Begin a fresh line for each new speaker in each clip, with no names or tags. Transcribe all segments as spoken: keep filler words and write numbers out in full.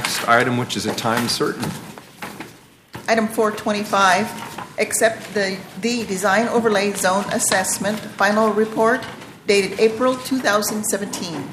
next item, which is a time certain.
Item four twenty-five, accept the, the Design Overlay Zone Assessment Final Report dated April two thousand seventeen.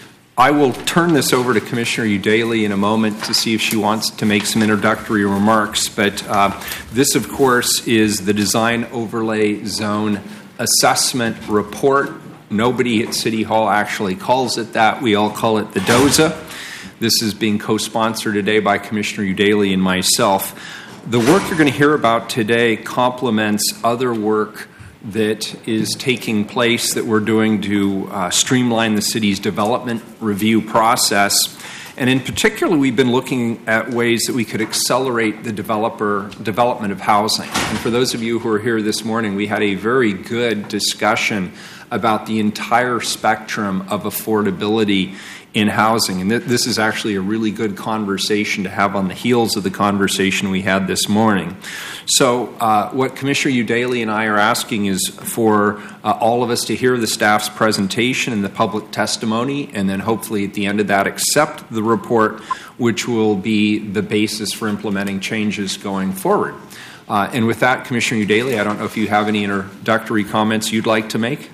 I will turn this over to Commissioner Udaley in a moment to see if she wants to make some introductory remarks. But uh, this, of course, is the Design Overlay Zone Assessment Report. Nobody at City Hall actually calls it that. We all call it the D O Z A. This is being co-sponsored today by Commissioner Udaley and myself. The work you're going to hear about today complements other work that is taking place that we're doing to uh, streamline the city's development review process. And in particular, we've been looking at ways that we could accelerate the developer development of housing. And for those of you who are here this morning, we had a very good discussion about the entire spectrum of affordability in housing. And th- this is actually a really good conversation to have on the heels of the conversation we had this morning. So uh, what Commissioner Udaley and I are asking is for uh, all of us to hear the staff's presentation and the public testimony, and then hopefully at the end of that accept the report, which will be the basis for implementing changes going forward. Uh, and with that, Commissioner Udaley, I don't know if you have any introductory comments you'd like to make?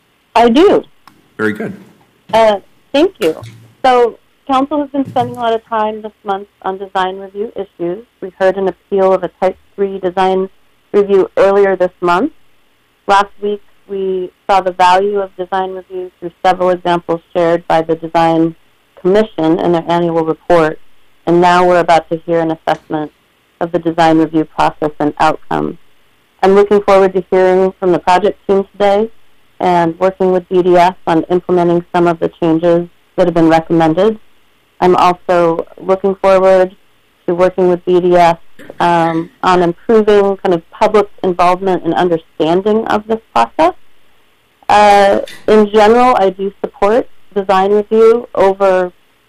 I do.
Very good.
Uh, Thank you. So, Council has been spending a lot of time this month on design review issues. We heard an appeal of a Type three design review earlier this month. Last week, we saw the value of design review through several examples shared by the Design Commission in their annual report. And now we're about to hear an assessment of the design review process and outcomes. I'm looking forward to hearing from the project team today and working with B D S on implementing some of the changes that have been recommended. I'm also looking forward to working with B D S um, on improving kind of public involvement and understanding of this process. Uh, in general, I do support design review over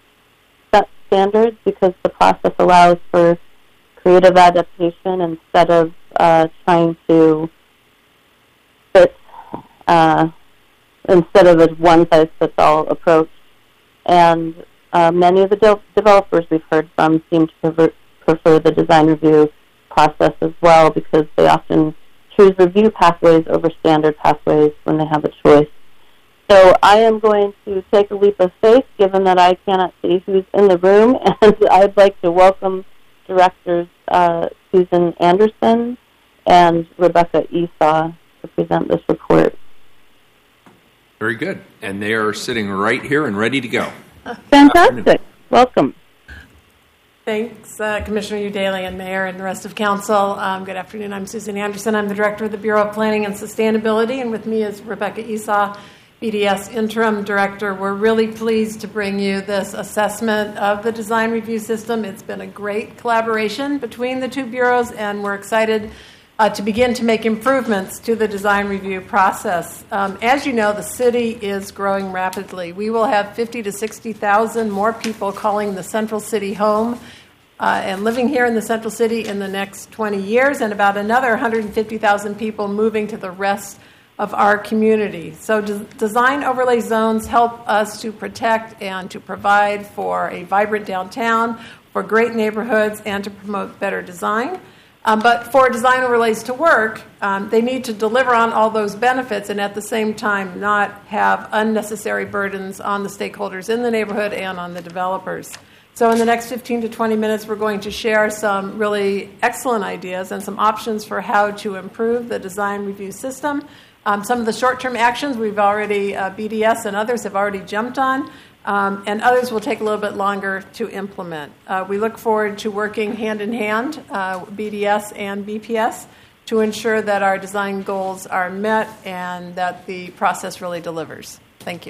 set standards because the process allows for creative adaptation instead of uh, trying to fit Uh, instead of a one-size-fits-all approach. And uh, many of the de- developers we've heard from seem to prefer, prefer the design review process as well because they often choose review pathways over standard pathways when they have a choice. So I am going to take a leap of faith, given that I cannot see who's in the room, and I'd like to welcome Directors uh, Susan Anderson and Rebecca Esau to present this report.
Very good. And they are sitting right here and ready to go.
Fantastic. Welcome.
Thanks, uh, Commissioner Udaley and Mayor and the rest of Council. Um, good afternoon. I'm Susan Anderson. I'm the Director of the Bureau of Planning and Sustainability, and with me is Rebecca Esau, B D S Interim Director. We're really pleased to bring you this assessment of the design review system. It's been a great collaboration between the two bureaus, and we're excited Uh, to begin to make improvements to the design review process. Um, as you know, the city is growing rapidly. We will have fifty to sixty thousand more people calling the Central City home uh, and living here in the Central City in the next twenty years, and about another one hundred fifty thousand people moving to the rest of our community. So des- design overlay zones help us to protect and to provide for a vibrant downtown, for great neighborhoods, and to promote better design. Um, but for design overlays to work, um, they need to deliver on all those benefits and at the same time not have unnecessary burdens on the stakeholders in the neighborhood and on the developers. So in the next fifteen to twenty minutes, we're going to share some really excellent ideas and some options for how to improve the design review system. Um, some of the short-term actions we've already, uh, B D S and others have already jumped on. Um, and others will take a little bit longer to implement. Uh, we look forward to working hand-in-hand, uh, B D S and B P S, to ensure that our design goals are met and that the process really delivers. Thank you.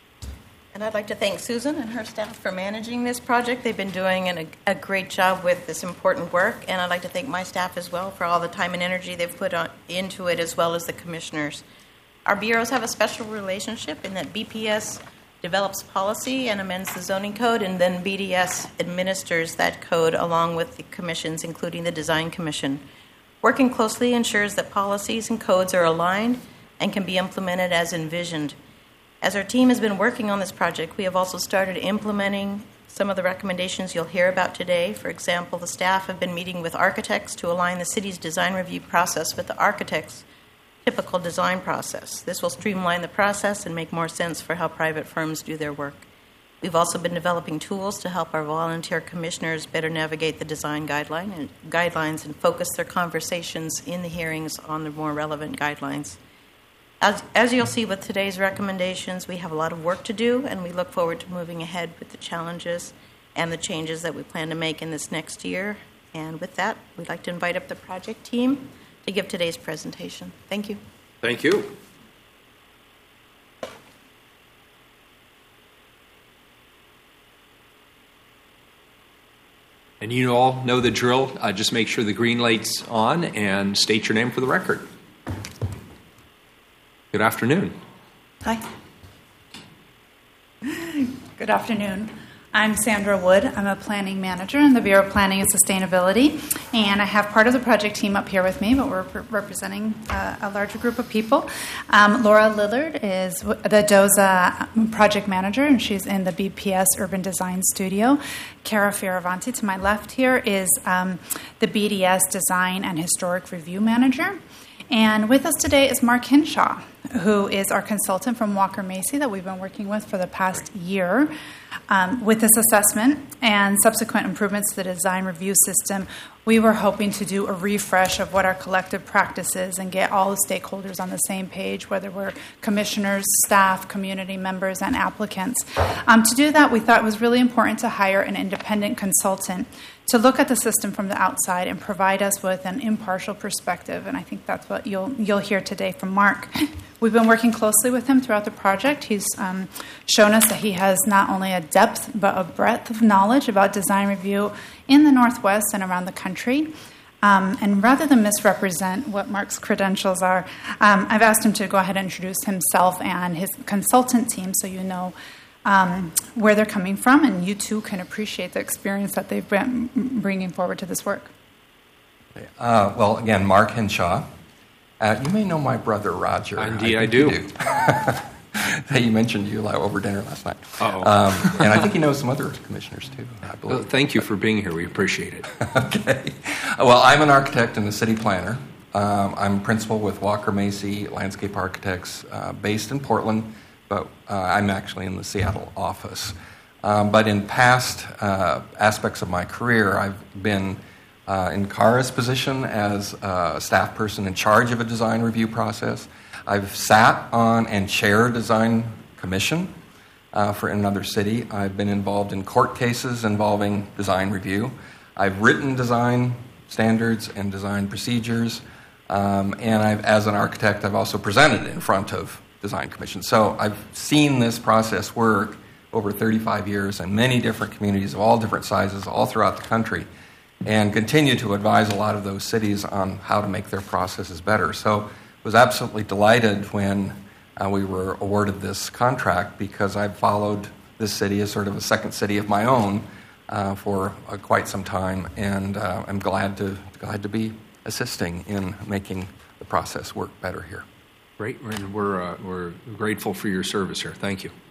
And I'd like to thank Susan and her staff for managing this project. They've been doing an, a great job with this important work, and I'd like to thank my staff as well for all the time and energy they've put on, into it, as well as the commissioners. Our bureaus have a special relationship in that B P S develops policy and amends the zoning code, and then B D S administers that code along with the commissions, including the Design Commission. Working closely ensures that policies and codes are aligned and can be implemented as envisioned. As our team has been working on this project, we have also started implementing Some of the recommendations you'll hear about today, for example, the staff have been meeting with architects to align the city's design review process with the architect's typical design process. This will streamline the process and make more sense for how private firms do their work. We've also been developing tools to help our volunteer commissioners better navigate the design guideline and guidelines and focus their conversations in the hearings on the more relevant guidelines. As, as you'll see with today's recommendations, we have a lot of work to do, and we look forward to moving ahead with the challenges and the changes that we plan to make in this next year. And with that, we'd like to invite up the project team to give today's presentation. Thank you.
Thank you. And you all know the drill. Uh, just make sure the green light's on and state your name for the record. Good afternoon.
Hi. Good afternoon. I'm Sandra Wood. I'm a planning manager in the Bureau of Planning and Sustainability, and I have part of the project team up here with me, but we're pre- representing uh, a larger group of people. Um, Laura Lillard is the D O Z A project manager, and she's in the B P S Urban Design Studio. Cara Fioravanti, to my left here, is um, the B D S Design and Historic Review Manager. And with us today is Mark Hinshaw, who is our consultant from Walker Macy that we've been working with for the past year. Um, with this assessment and subsequent improvements to the design review system, we were hoping to do a refresh of what our collective practice is and get all the stakeholders on the same page, whether we're commissioners, staff, community members, and applicants. Um, to do that, we thought it was really important to hire an independent consultant to look at the system from the outside and provide us with an impartial perspective, and I think that's what you'll you'll hear today from Mark. We've been working closely with him throughout the project. He's um, shown us that he has not only a depth but a breadth of knowledge about design review in the Northwest and around the country. Um, and rather than misrepresent what Mark's credentials are, um, I've asked him to go ahead and introduce himself and his consultant team so you know um, where they're coming from, and you too can appreciate the experience that they've been bringing forward to this work.
Uh, well, again, Mark Hinshaw. Uh, you may know my brother, Roger.
Indeed, I,
I
do.
You, do. Hey, you mentioned you over dinner last night.
Uh-oh.
Um, and I think you know some other commissioners, too, I believe.
Well, thank you for being here. We appreciate it.
Okay. Well, I'm an architect and a city planner. Um, I'm principal with Walker Macy Landscape Architects uh, based in Portland, but uh, I'm actually in the Seattle office. Um, but in past uh, aspects of my career, I've been Uh, in Cara's position as a staff person in charge of a design review process. I've sat on and chaired a design commission uh, for another city. I've been involved in court cases involving design review. I've written design standards and design procedures, um, and I've, as an architect, I've also presented in front of design commissions. So I've seen this process work over thirty-five years in many different communities of all different sizes all throughout the country, and continue to advise a lot of those cities on how to make their processes better. So I was absolutely delighted when uh, we were awarded this contract, because I've followed this city as sort of a second city of my own uh, for uh, quite some time, and uh, I'm glad to glad to be assisting in making the process work better here.
Great, and we're uh, we're grateful for your service here. Thank you.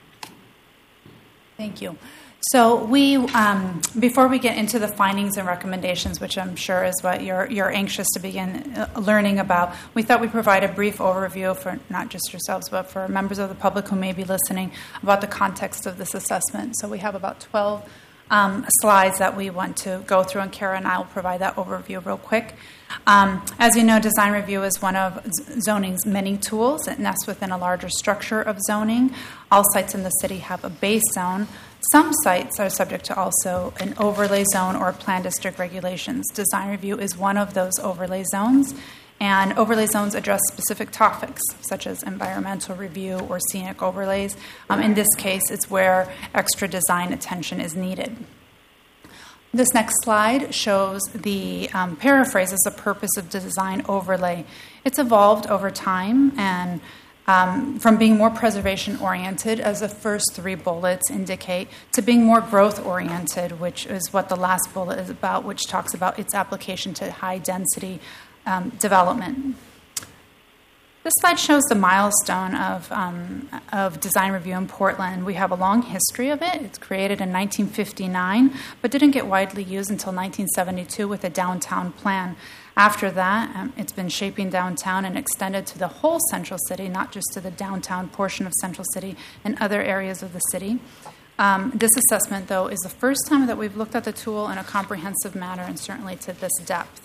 Thank you. So we, um, before we get into the findings and recommendations, which I'm sure is what you're you're anxious to begin learning about, we thought we'd provide a brief overview for not just yourselves, but for members of the public who may be listening, about the context of this assessment. So we have about twelve um, slides that we want to go through, and Cara and I will provide that overview real quick. Um, as you know, design review is one of zoning's many tools. It nests within a larger structure of zoning. All sites in the city have a base zone. Some sites are subject to also an overlay zone or plan district regulations. Design review is one of those overlay zones, and overlay zones address specific topics such as environmental review or scenic overlays. Um, in this case, it's where extra design attention is needed. This next slide shows the um, paraphrases the purpose of the design overlay. It's evolved over time, and um, from being more preservation-oriented, as the first three bullets indicate, to being more growth-oriented, which is what the last bullet is about, which talks about its application to high-density um, development. This slide shows the milestone of, um, of design review in Portland. We have a long history of it. It's created in nineteen fifty-nine, but didn't get widely used until nineteen seventy-two with a downtown plan. After that, um, it's been shaping downtown and extended to the whole Central City, not just to the downtown portion of Central City and other areas of the city. Um, this assessment, though, is the first time that we've looked at the tool in a comprehensive manner and certainly to this depth.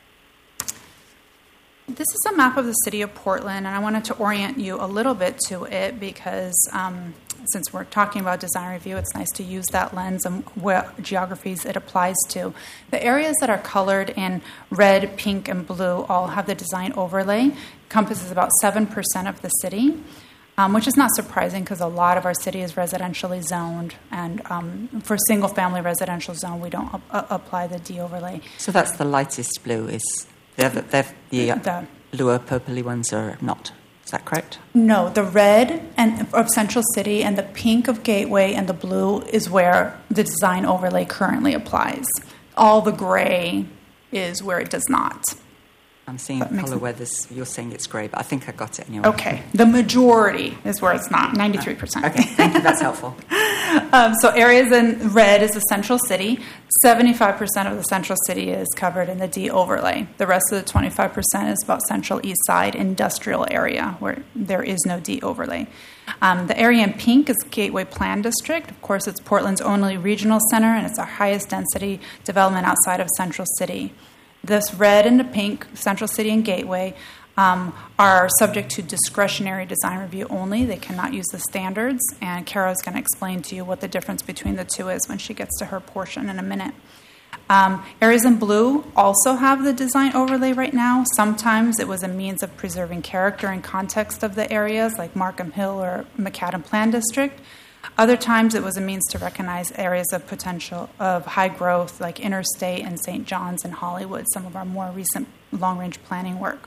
This is a map of the city of Portland, and I wanted to orient you a little bit to it because um, since we're talking about design review, it's nice to use that lens and what geographies it applies to. The areas that are colored in red, pink, and blue all have the design overlay. Encompasses about seven percent of the city, um, which is not surprising because a lot of our city is residentially zoned, and um, for single-family residential zone, we don't a- apply the D overlay.
So that's the lightest blue is... They're, they're, the uh, bluer, purpley ones are not. Is that correct?
No, the red and of Central City and the pink of Gateway and the blue is where the design overlay currently applies. All the gray is where it does not.
I'm seeing colour where this, you're saying it's grey, but I think I got it anyway.
Okay, the majority is where it's not, ninety-three percent.
Okay, thank you, that's helpful.
um, so areas in red is the Central City. seventy-five percent of the Central City is covered in the D overlay. The rest of the twenty-five percent is about Central East Side industrial area where there is no D overlay. Um, the area in pink is Gateway Plan District. Of course, it's Portland's only regional center, and it's our highest density development outside of Central City. This red and the pink, Central City and Gateway, um, are subject to discretionary design review only. They cannot use the standards, and Kara's going to explain to you what the difference between the two is when she gets to her portion in a minute. Um, areas in blue also have the design overlay right now. Sometimes it was a means of preserving character and context of the areas, like Markham Hill or McAdam Plan District. Other times it was a means to recognize areas of potential of high growth like Interstate and Saint John's and Hollywood, some of our more recent long-range planning work.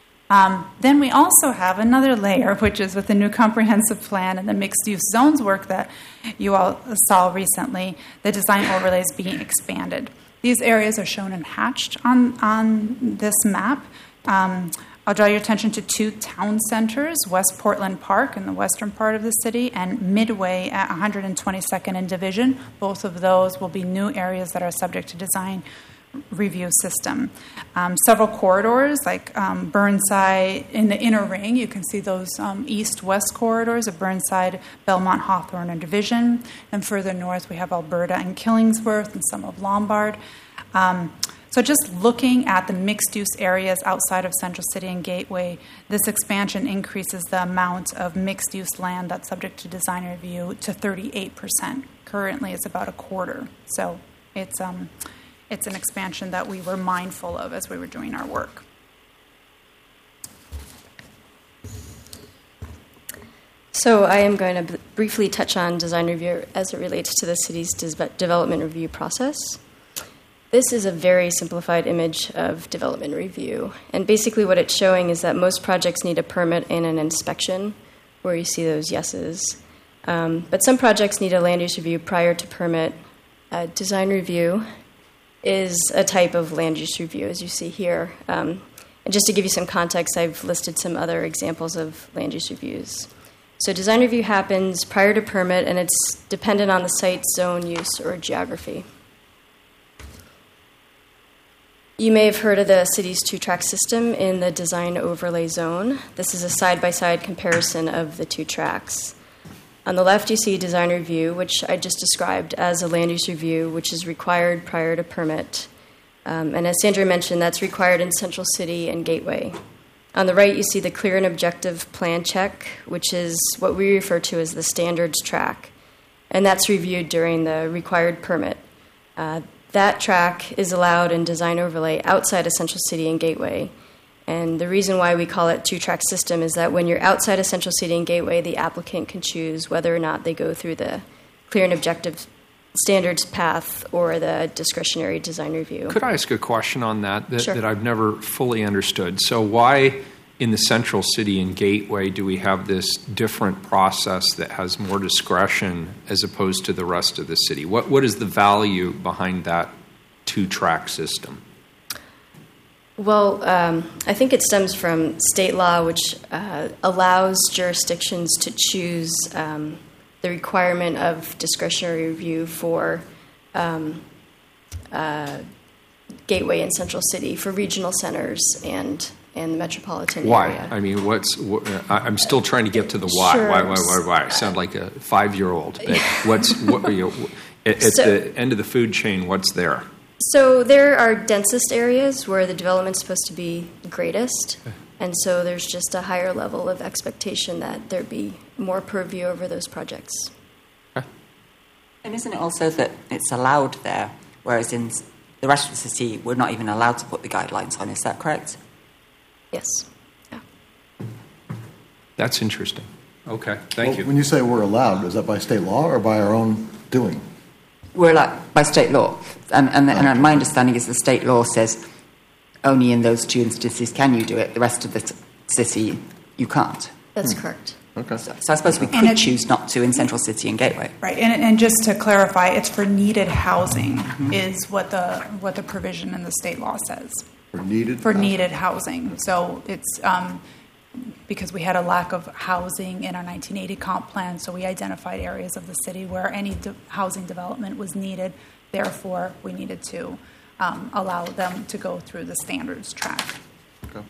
Um, then we also have another layer, which is with the new comprehensive plan and the mixed-use zones work that you all saw recently, the design overlays being expanded. These areas are shown in hatched on, on this map. Um, I'll draw your attention to two town centers, West Portland Park in the western part of the city and Midway at one hundred twenty-second and Division. Both of those will be new areas that are subject to design review system. Um, several corridors like um, Burnside in the inner ring, you can see those um, east-west corridors of Burnside, Belmont, Hawthorne, and Division. And further north we have Alberta and Killingsworth and some of Lombard. Um, So just looking at the mixed-use areas outside of Central City and Gateway, this expansion increases the amount of mixed-use land that's subject to design review to thirty-eight percent. Currently, it's about a quarter. So it's um, it's an expansion that we were mindful of as we were doing our work.
So I am going to b- briefly touch on design review as it relates to the city's de- development review process. This is a very simplified image of development review. And basically what it's showing is that most projects need a permit and an inspection, where you see those yeses. Um, but some projects need a land use review prior to permit. Uh, design review is a type of land use review, as you see here. Um, and just to give you some context, I've listed some other examples of land use reviews. So design review happens prior to permit, and it's dependent on the site, zone, use, or geography. You may have heard of the city's two-track system in the design overlay zone. This is a side-by-side comparison of the two tracks. On the left, you see design review, which I just described as a land use review, which is required prior to permit. Um, and as Sandra mentioned, that's required in Central City and Gateway. On the right, you see the clear and objective plan check, which is what we refer to as the standards track. And that's reviewed during the required permit. Uh, That track is allowed in design overlay outside of Central City and Gateway. And the reason why we call it two-track system is that when you're outside of Central City and Gateway, the applicant can choose whether or not they go through the clear and objective standards path or the discretionary design review.
Could I ask a question on that that,
Sure.
that I've never fully understood? So why in the Central City and Gateway do we have this different process that has more discretion as opposed to the rest of the city? What What is the value behind that two-track system?
Well, um, I think it stems from state law, which uh, allows jurisdictions to choose um, the requirement of discretionary review for um, uh, Gateway and Central City, for regional centers and and the metropolitan
Why?
area.
I mean, what's? What, I'm still trying to get to the why.
Sure.
Why? Why? Why? Why? I sound like a five-year-old. But what's? What? You know, at, at
So-
the end of the food chain, what's there?
So there are densest areas where the development's supposed to be greatest, and so there's just a higher level of expectation that there be more purview over those projects.
And isn't it also that it's allowed there, whereas in the rest of the city, we're not even allowed to put the guidelines on? Is that correct?
Yes. Yeah.
That's interesting. Okay, thank
Well,
you.
When you say we're allowed, is that by state law or by our own doing?
We're allowed by state law. And, and, and my understanding is the state law says only in those two instances can you do it. The rest of the t- city, you can't.
That's correct.
Okay.
So, so I suppose we
And
could
it-
choose not to in Central City and Gateway.
Right, and, and just to clarify, it's for needed housing is what the what the provision in the state law says.
For needed?
For needed housing. So it's um, because we had a lack of housing in our nineteen eighty comp plan, so we identified areas of the city where any de- housing development was needed. Therefore, we needed to um, allow them to go through the standards track.
Okay.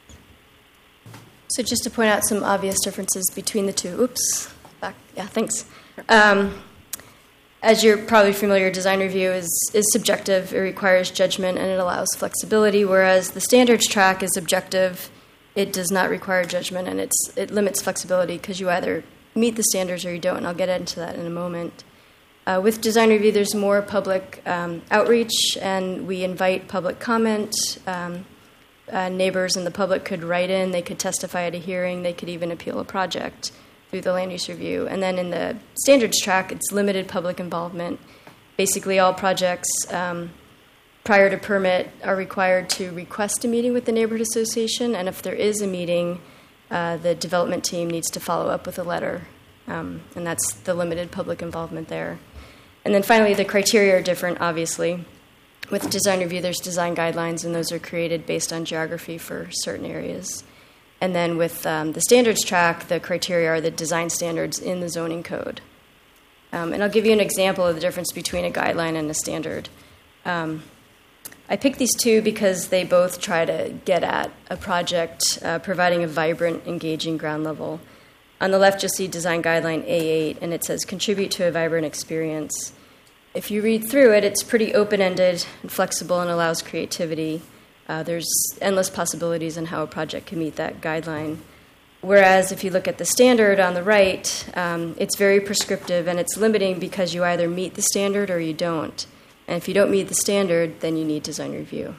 So just to point out some obvious differences between the two. Oops. Back. Yeah, thanks. Um, as you're probably familiar, design review is, is subjective. It requires judgment and it allows flexibility, whereas the standards track is objective. It does not require judgment and it's, it limits flexibility because you either meet the standards or you don't, and I'll get into that in a moment. Uh, with design review, there's more public um, outreach, and we invite public comment. Um, uh, neighbors and the public could write in, they could testify at a hearing, they could even appeal a project through the land use review. And then in the standards track, it's limited public involvement. Basically, all projects um, prior to permit are required to request a meeting with the neighborhood association, and if there is a meeting, uh, the development team needs to follow up with a letter, um, and that's the limited public involvement there. And then finally, the criteria are different, obviously. With design review, there's design guidelines, and those are created based on geography for certain areas. And then with um, the standards track, the criteria are the design standards in the zoning code. Um, and I'll give you an example of the difference between a guideline and a standard. Um, I picked these two because they both try to get at a project uh, providing a vibrant, engaging ground level. On the left, you'll see design guideline A eight, and it says contribute to a vibrant experience. If you read through it, it's pretty open-ended and flexible and allows creativity. Uh, there's endless possibilities on how a project can meet that guideline. Whereas if you look at the standard on the right, um, it's very prescriptive and it's limiting because you either meet the standard or you don't. And if you don't meet the standard, then you need design review.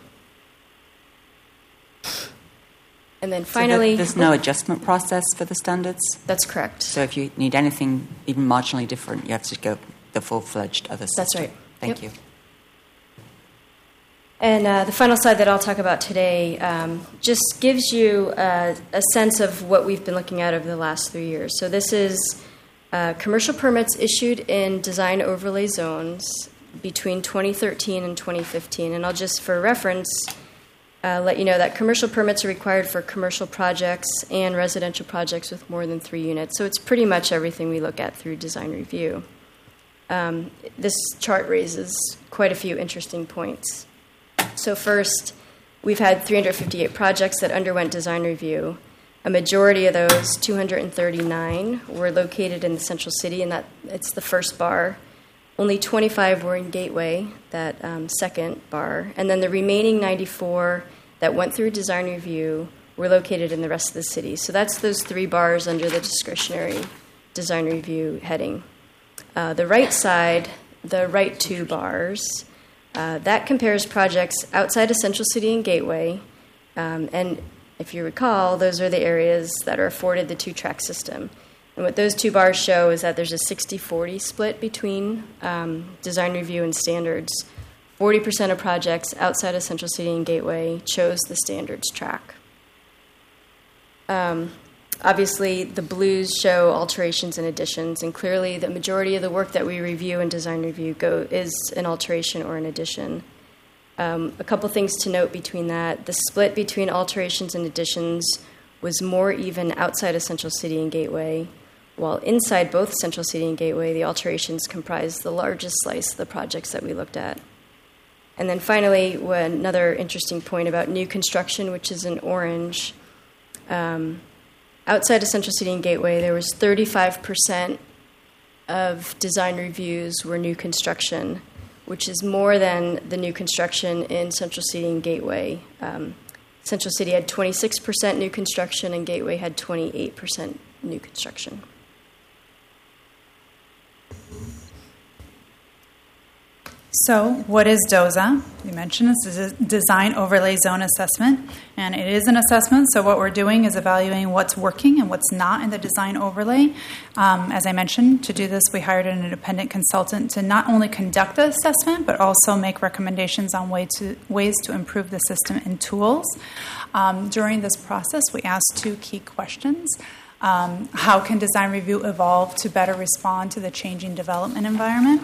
And then finally...
So there's no adjustment process for the standards?
That's correct.
So if you need anything even marginally different, you have to go the full-fledged other system?
That's right.
Thank
Yep.
you.
And uh, the final slide that I'll talk about today um, just gives you uh, a sense of what we've been looking at over the last three years. So this is uh, commercial permits issued in design overlay zones between twenty thirteen and twenty fifteen. And I'll just, for reference, uh, let you know that commercial permits are required for commercial projects and residential projects with more than three units. So it's pretty much everything we look at through design review. Um, this chart raises quite a few interesting points. So first, we've had three hundred fifty-eight projects that underwent design review. A majority of those, two hundred thirty-nine, were located in the Central City, and that it's the first bar. Only twenty-five were in Gateway, that um, second bar. And then the remaining ninety-four that went through design review were located in the rest of the city. So that's those three bars under the discretionary design review heading. Uh, the right side, the right two bars, uh, that compares projects outside of Central City and Gateway. Um, and if you recall, those are the areas that are afforded the two-track system. And what those two bars show is that there's a sixty forty split between um, design review and standards. forty percent of projects outside of Central City and Gateway chose the standards track. Um, Obviously, the blues show alterations and additions, and clearly the majority of the work that we review in design review go is an alteration or an addition. Um, a couple things to note between that. The split between alterations and additions was more even outside of Central City and Gateway, while inside both Central City and Gateway, the alterations comprised the largest slice of the projects that we looked at. And then finally, another interesting point about new construction, which is in orange. Um, outside of Central City and Gateway, there was thirty-five percent of design reviews were new construction, which is more than the new construction in Central City and Gateway. Um, Central City had twenty-six percent new construction, and Gateway had twenty-eight percent new construction.
So, what is D O Z A? You mentioned this is a Design Overlay Zone Assessment, and it is an assessment. So, what we're doing is evaluating what's working and what's not in the design overlay. Um, as I mentioned, to do this, we hired an independent consultant to not only conduct the assessment, but also make recommendations on way to, ways to improve the system and tools. Um, during this process, we asked two key questions. Um, how can design review evolve to better respond to the changing development environment?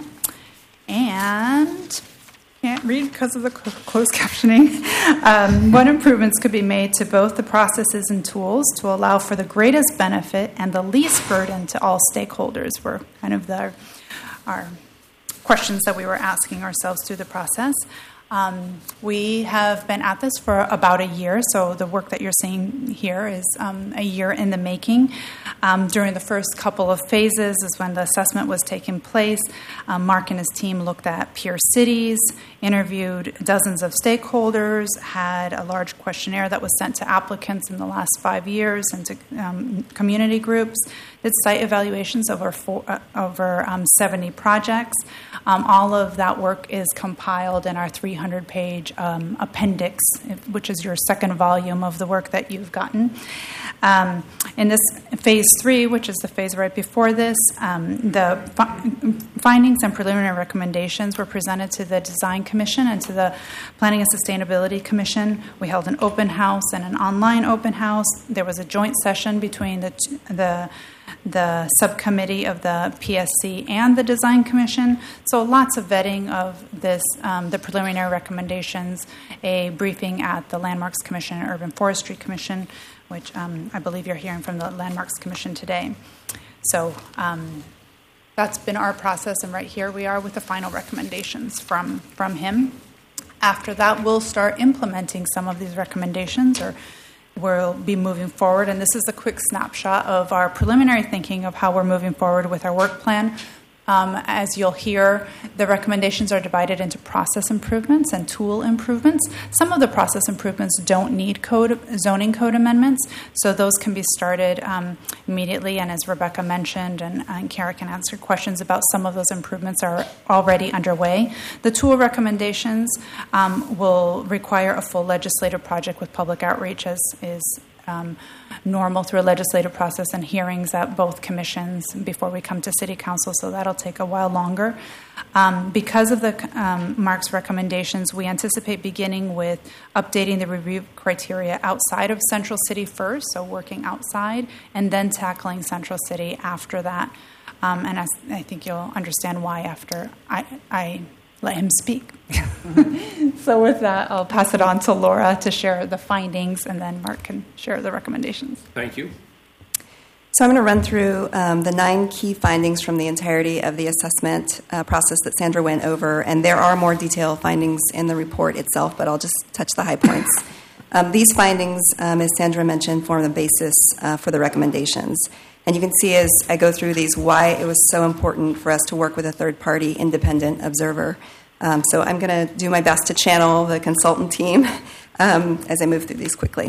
And can't read because of the closed captioning. Um, what improvements could be made to both the processes and tools to allow for the greatest benefit and the least burden to all stakeholders were kind of the, our questions that we were asking ourselves through the process. Um, we have been at this for about a year, so the work that you're seeing here is um, a year in the making. Um, during the first couple of phases is when the assessment was taking place. Um, Mark and his team looked at peer cities, interviewed dozens of stakeholders, had a large questionnaire that was sent to applicants in the last five years and to um, community groups, did site evaluations over, four, uh, over um, seventy projects. Um, all of that work is compiled in our three hundred page um, appendix, which is your second volume of the work that you've gotten. Um, in this phase three, which is the phase right before this, um, the fi- findings and preliminary recommendations were presented to the Design Commission and to the Planning and Sustainability Commission. We held an open house and an online open house. There was a joint session between the the the subcommittee of the P S C and the Design Commission. So lots of vetting of this, um, the preliminary recommendations, a briefing at the Landmarks Commission and Urban Forestry Commission, which um, I believe you're hearing from the Landmarks Commission today. So um, that's been our process, and right here we are with the final recommendations from, from him. After that, we'll start implementing some of these recommendations, or we'll be moving forward, and this is a quick snapshot of our preliminary thinking of how we're moving forward with our work plan. Um, as you'll hear, the recommendations are divided into process improvements and tool improvements. Some of the process improvements don't need code zoning code amendments, so those can be started um, immediately. And as Rebecca mentioned, and, and Kara can answer questions about some of those improvements are already underway. The tool recommendations um, will require a full legislative project with public outreach, as is Um, normal through a legislative process and hearings at both commissions before we come to City Council, so that'll take a while longer. Um, because of the um, Mark's recommendations, we anticipate beginning with updating the review criteria outside of Central City first, so working outside, and then tackling Central City after that. Um, and I, I think you'll understand why after I, I let him speak. So with that, I'll pass it on to Laura to share the findings, and then Mark can share the recommendations.
Thank you.
So I'm going to run through um, the nine key findings from the entirety of the assessment uh, process that Sandra went over, and there are more detailed findings in the report itself, but I'll just touch the high points. Um, these findings, um, as Sandra mentioned, form the basis uh, for the recommendations. And you can see as I go through these why it was so important for us to work with a third-party independent observer. Um, so I'm going to do my best to channel the consultant team um, as I move through these quickly.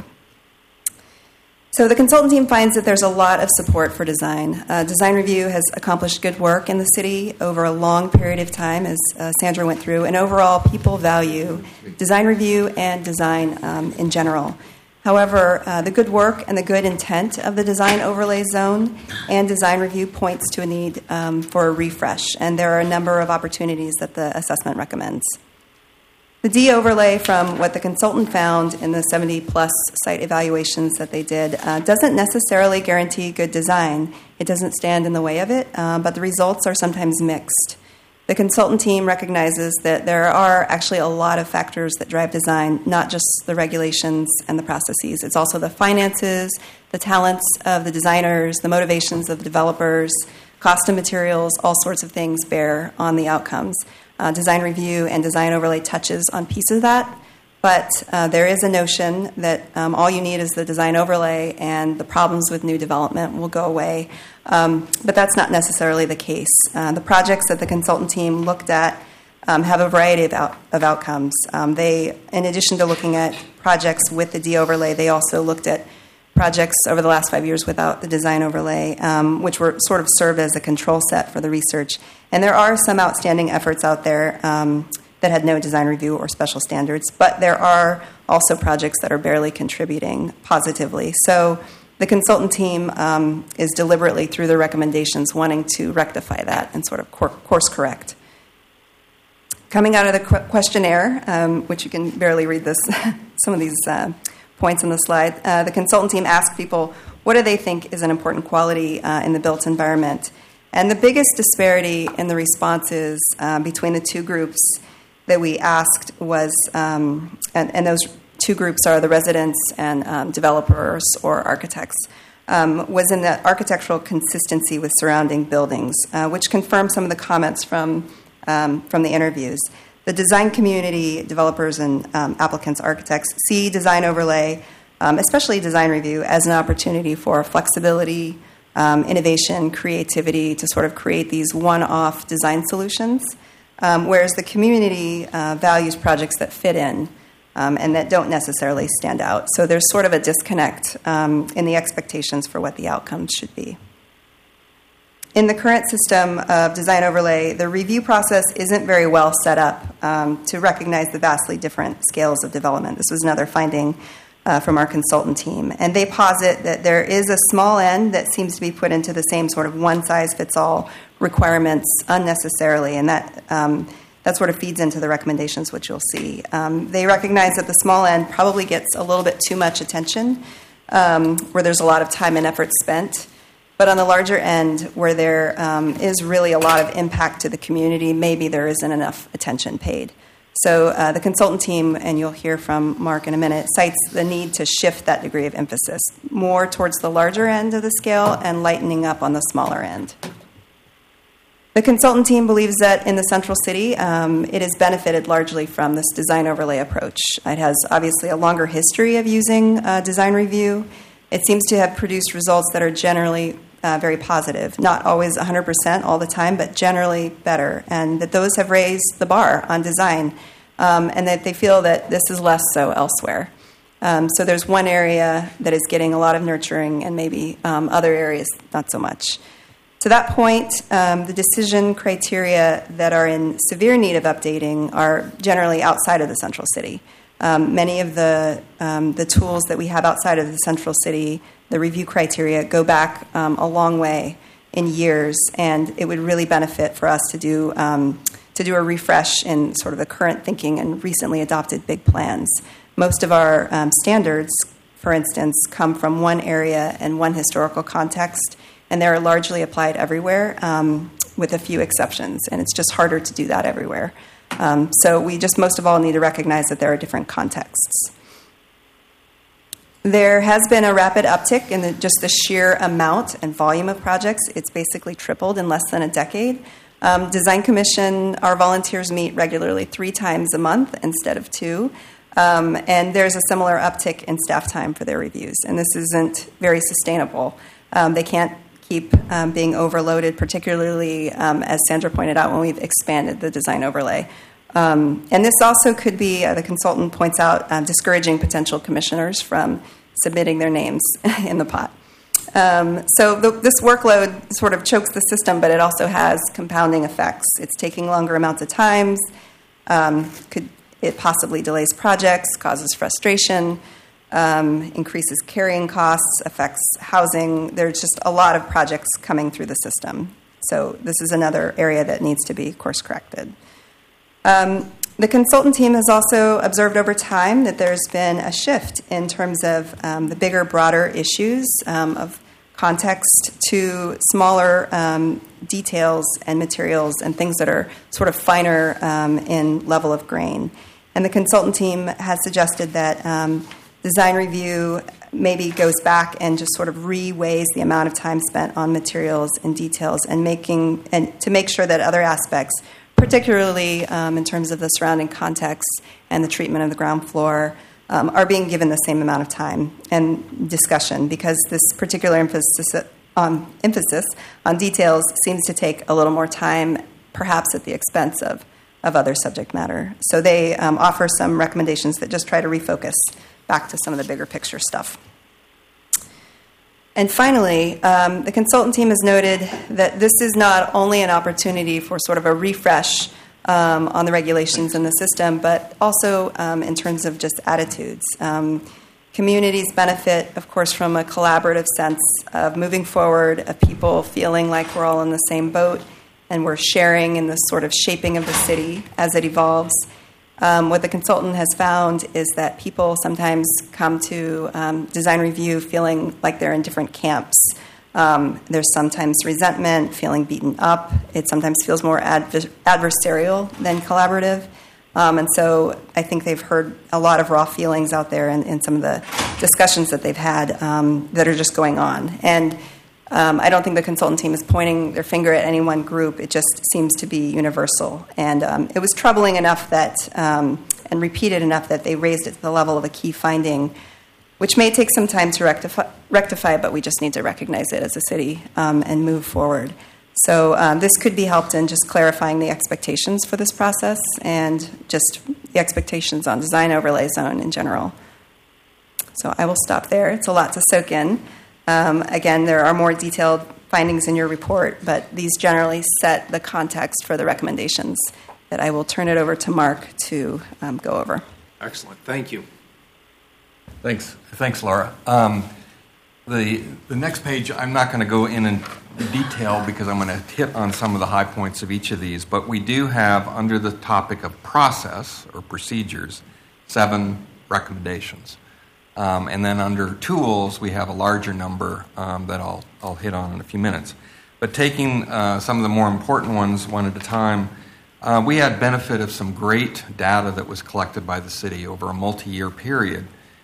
So the consultant team finds that there's a lot of support for design. Uh, design Review has accomplished good work in the city over a long period of time, as uh, Sandra went through, and overall people value Design Review and design um, in general. However, uh, the good work and the good intent of the Design Overlay Zone and Design Review points to a need um, for a refresh, and there are a number of opportunities that the assessment recommends. The de-overlay from what the consultant found in the seventy-plus site evaluations that they did uh, doesn't necessarily guarantee good design. It doesn't stand in the way of it, uh, but the results are sometimes mixed. The consultant team recognizes that there are actually a lot of factors that drive design, not just the regulations and the processes. It's also the finances, the talents of the designers, the motivations of the developers, cost of materials, all sorts of things bear on the outcomes. Uh, design review and design overlay touches on pieces of that, but uh, there is a notion that um, all you need is the design overlay and the problems with new development will go away. Um, but that's not necessarily the case. Uh, the projects that the consultant team looked at um, have a variety of, out, of outcomes. Um, they, in addition to looking at projects with the de-overlay, they also looked at projects over the last five years without the design overlay, um, which were sort of served as a control set for the research. And there are some outstanding efforts out there um, that had no design review or special standards, but there are also projects that are barely contributing positively. So the consultant team um, is deliberately, through their recommendations, wanting to rectify that and sort of cor- course correct. Coming out of the qu- questionnaire, um, which you can barely read this, some of these uh, points on the slide, uh, the consultant team asked people, what do they think is an important quality uh, in the built environment? And the biggest disparity in the responses uh, between the two groups that we asked was, um, and, and those two groups are the residents and um, developers or architects, um, was in the architectural consistency with surrounding buildings, uh, which confirmed some of the comments from, um, from the interviews. The design community, developers and um, applicants, architects, see design overlay, um, especially design review, as an opportunity for flexibility, um, innovation, creativity, to sort of create these one-off design solutions, um, whereas the community uh, values projects that fit in um, and that don't necessarily stand out. So there's sort of a disconnect um, in the expectations for what the outcomes should be. In the current system of design overlay, the review process isn't very well set up um, to recognize the vastly different scales of development. This was another finding uh, from our consultant team. And they posit that there is a small n that seems to be put into the same sort of one-size-fits-all requirements unnecessarily, and that um, that sort of feeds into the recommendations, which you'll see. Um, they recognize that the small n probably gets a little bit too much attention, um, where there's a lot of time and effort spent. But on the larger end, where there um, is really a lot of impact to the community, maybe there isn't enough attention paid. So uh, the consultant team, and you'll hear from Mark in a minute, cites the need to shift that degree of emphasis more towards the larger end of the scale and lightening up on the smaller end. The consultant team believes that in the central city, um, it has benefited largely from this design overlay approach. It has obviously a longer history of using uh, design review. It seems to have produced results that are generally uh, very positive, not always one hundred percent all the time, but generally better, and that those have raised the bar on design, um, and that they feel that this is less so elsewhere. Um, so there's one area that is getting a lot of nurturing, and maybe um, other areas not so much. To that point, um, the decision criteria that are in severe need of updating are generally outside of the central city. Um, many of the um, the tools that we have outside of the central city, the review criteria, go back um, a long way in years, and it would really benefit for us to do um, to do a refresh in sort of the current thinking and recently adopted big plans. Most of our um, standards, for instance, come from one area and one historical context, and they're largely applied everywhere, um, with a few exceptions, and it's just harder to do that everywhere. Um, so we just most of all need to recognize that there are different contexts. There has been a rapid uptick in the, just the sheer amount and volume of projects. It's basically tripled in less than a decade. Um, Design Commission, our volunteers meet regularly three times a month instead of two. Um, and there's a similar uptick in staff time for their reviews. And this isn't very sustainable. Um, they can't keep um, being overloaded, particularly, um, as Sandra pointed out, when we've expanded the design overlay. Um, and this also could be, uh, the consultant points out, uh, discouraging potential commissioners from submitting their names in the pot. Um, so the, this workload sort of chokes the system, but it also has compounding effects. It's taking longer amounts of time. Um, could it possibly delays projects, causes frustration, Um, increases carrying costs, affects housing. There's just a lot of projects coming through the system. So this is another area that needs to be course corrected. Um, the consultant team has also observed over time that there's been a shift in terms of um, the bigger, broader issues um, of context to smaller um, details and materials and things that are sort of finer um, in level of grain. And the consultant team has suggested that um, design review maybe goes back and just sort of re-weighs the amount of time spent on materials and details, and making and to make sure that other aspects, particularly um, in terms of the surrounding context and the treatment of the ground floor, um, are being given the same amount of time and discussion, because this particular emphasis on emphasis on details seems to take a little more time, perhaps at the expense of, of other subject matter. So they um, offer some recommendations that just try to refocus back to some of the bigger picture stuff. And finally, um, the consultant team has noted that this is not only an opportunity for sort of a refresh um, on the regulations in the system, but also um, in terms of just attitudes. Um, communities benefit, of course, from a collaborative sense of moving forward, of people feeling like we're all in the same boat and we're sharing in the sort of shaping of the city as it evolves. Um, what the consultant has found is that people sometimes come to um, design review feeling like they're in different camps. Um, there's sometimes resentment, feeling beaten up. It sometimes feels more adver- adversarial than collaborative. Um, and so I think they've heard a lot of raw feelings out there in, in some of the discussions that they've had um, that are just going on. And Um, I don't think the consultant team is pointing their finger at any one group. It just seems to be universal. And um, it was troubling enough that, um, and repeated enough that they raised it to the level of a key finding, which may take some time to rectify, rectify but we just need to recognize it as a city um, and move forward. So um, this could be helped in just clarifying the expectations for this process and just the expectations on design overlay zone in general. So I will stop there. It's a lot to soak in. Um, again, there are more detailed findings in your report, but these generally set the context for the recommendations that I will turn it over to Mark to um, go over.
Excellent. Thank you.
Thanks. Thanks, Laura. Um, the, the next page, I'm not going to go in in detail because I'm going to hit on some of the high points of each of these, but we do have, under the topic of process or procedures, seven recommendations. Um, and then under tools, we have a larger number um, that I'll, I'll hit on in a few minutes. But taking uh, some of the more important ones one at a time, uh, we had benefit of some great data that was collected by the city over a multi-year period.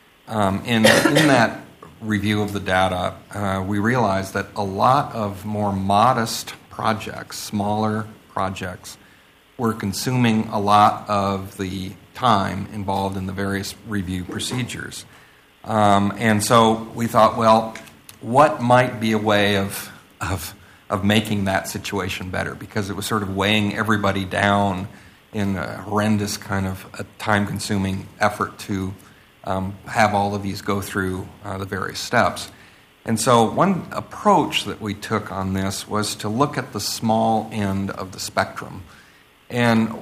Um, in, in that review of the data, uh, we realized that a lot of more modest projects, smaller projects, were consuming a lot of the time involved in the various review procedures. Um, and so we thought, well, what might be a way of, of of making that situation better? Because it was sort of weighing everybody down in a horrendous kind of a time-consuming effort to um, have all of these go through uh, the various steps. And so one approach that we took on this was to look at the small end of the spectrum. And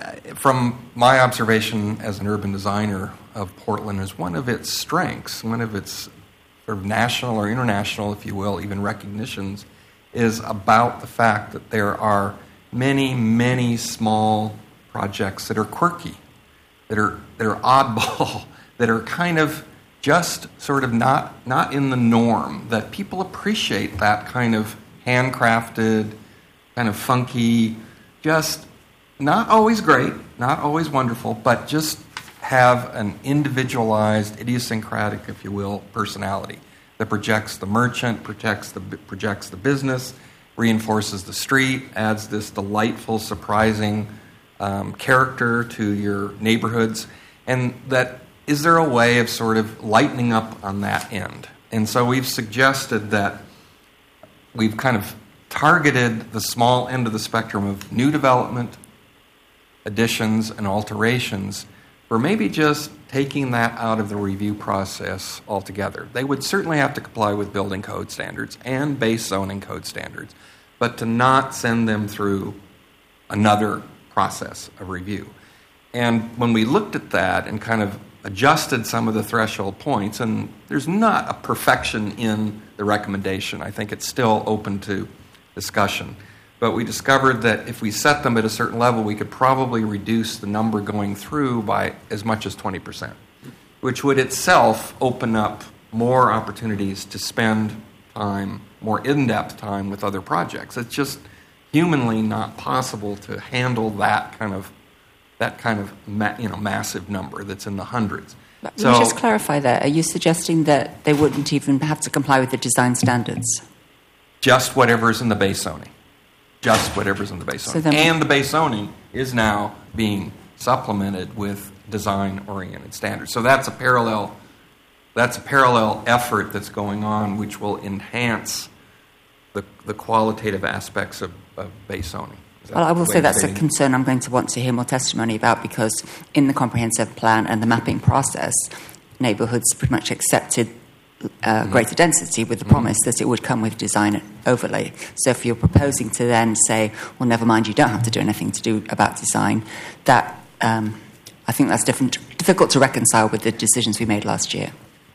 from my observation as an urban designer of Portland, is one of its strengths, one of its sort of national or international, if you will, even recognitions, is about the fact that there are many, many small projects that are quirky, that are that are oddball, that are kind of just sort of not not in the norm, that people appreciate that kind of handcrafted, kind of funky, just not always great, not always wonderful, but just have an individualized, idiosyncratic, if you will, personality that projects the merchant, projects the projects the business, reinforces the street, adds this delightful, surprising um, character to your neighborhoods, and that is there a way of sort of lightening up on that end? And so we've suggested that we've kind of targeted the small end of the spectrum of new development, additions, and alterations, or maybe just taking that out of the review process altogether. They would certainly have to comply with building code standards and base zoning code standards, but to not send them through another process of review. And when we looked at that and kind of adjusted some of the threshold points, and there's not a perfection in the recommendation. I think it's still open to discussion. But we discovered that if we set them at a certain level, we could probably reduce the number going through by as much as twenty percent, which would itself open up more opportunities to spend time, more in-depth time with other projects. It's just humanly not possible to handle that kind of that kind of ma- you know massive number that's in the hundreds.
Let
so,
me just clarify that. Are you suggesting that they wouldn't even have to comply with the design standards?
Just whatever's in the base zoning. Just whatever's in the base zoning.
So then-
and the base zoning is now being supplemented with design-oriented standards. So that's a parallel that's a parallel effort that's going on, which will enhance the the qualitative aspects of, of base zoning.
Well, I will say that's a
concern.
concern I'm going to want to hear more testimony about, because in the comprehensive plan and the mapping process, neighbourhoods pretty much accepted uh, mm-hmm. greater density with the
mm-hmm.
promise that it would come with design overlay. So if you're proposing to then say, well, never mind, you don't have to do anything to do about design, that um, I think that's different, difficult to reconcile with the decisions we made last year.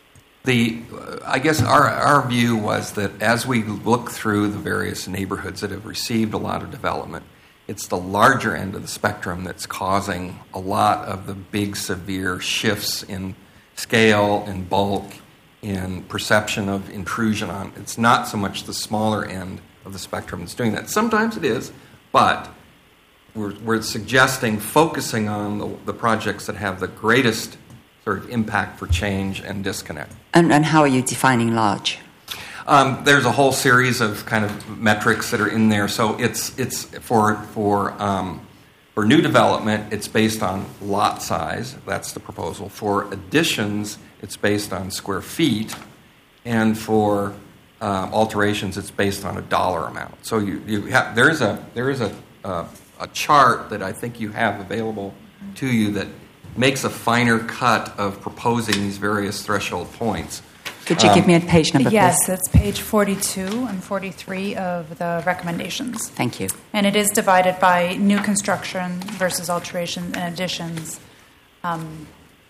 The, uh, I guess our, our view was that as we look through the various neighborhoods that have received a lot of development, it's the larger end of the spectrum that's causing a lot of the big, severe shifts in scale, in bulk, in perception of intrusion on. It's not so much the smaller end of the spectrum that's doing that. Sometimes it is, but we're, we're suggesting focusing on the, the projects that have the greatest sort of impact for change and disconnect.
And, and how are you defining large?
Um, there's a whole series of kind of metrics that are in there. So it's it's for for um, for new development, it's based on lot size. That's the proposal. For additions, it's based on square feet, and for um, alterations, it's based on a dollar amount. So you you have there is a there is a uh, a chart that I think you have available to you that makes a finer cut of proposing these various threshold points.
Could you um, give me a page number,
yes,
please?
it's page forty-two and forty-three of the recommendations.
Thank you.
And it is divided by new construction versus alterations and additions. Um,